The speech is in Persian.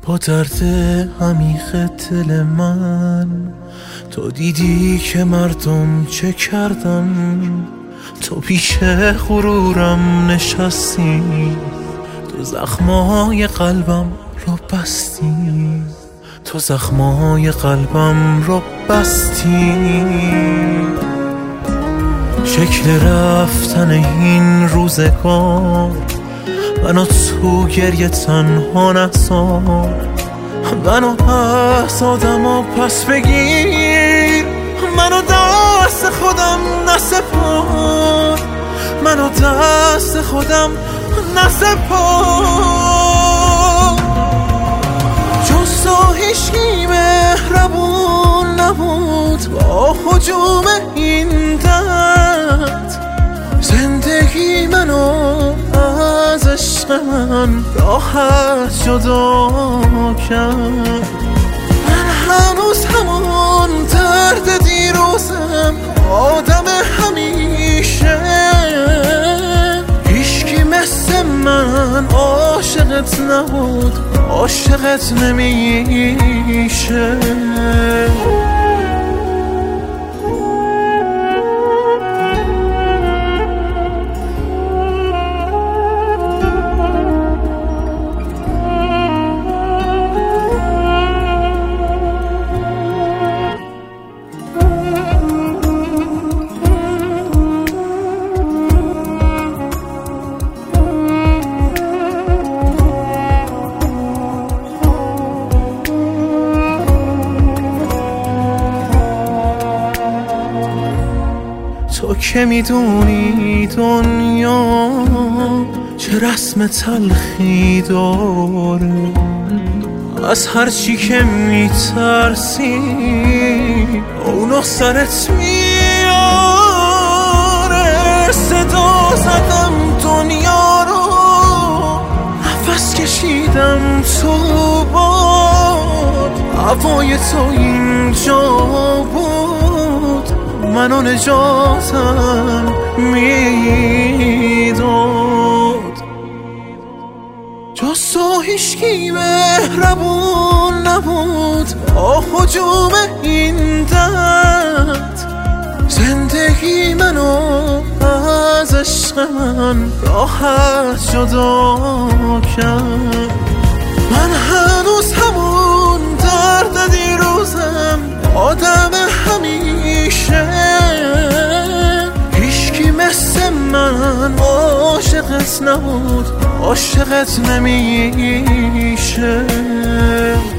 با درد عمیق دل من تو دیدی که مردم چه کردن، تو پیش غرورم نشستی، تو زخمای قلبم رو بستی، تو زخمای قلبم رو بستی. شکل رفتن این روزگار منو تو گریه تنها نذار، منو از آدما پس بگیر، منو دست خودم نسپار، منو دست خودم نسپار. جز تو هیچکی مهربون نبود با هجوم این درد، زندگی منو از عشق من راحت جدا کرد. من هنوز همون درد دیروزم، آدم همیشه، هیچکی مثل من عاشقت نبود، عاشقت نمیشه. تو که میدونی دنیا چه رسم تلخی داره، از هر چی که میترسی اونو سرت میاره. صدا زدم دنیا رو، نفس کشیدم تو باد، هوای تو اینجا بود، منو نجاتم میداد. جز تو هیچکی مهربون نبود با هجوم این درد، زندگی منو از عشق من راحت جدا کرد. من هنوز همون درد دیروزم، آدم همیشه، هیچکی مثل من عاشقت نبود، عاشقت نمیشه.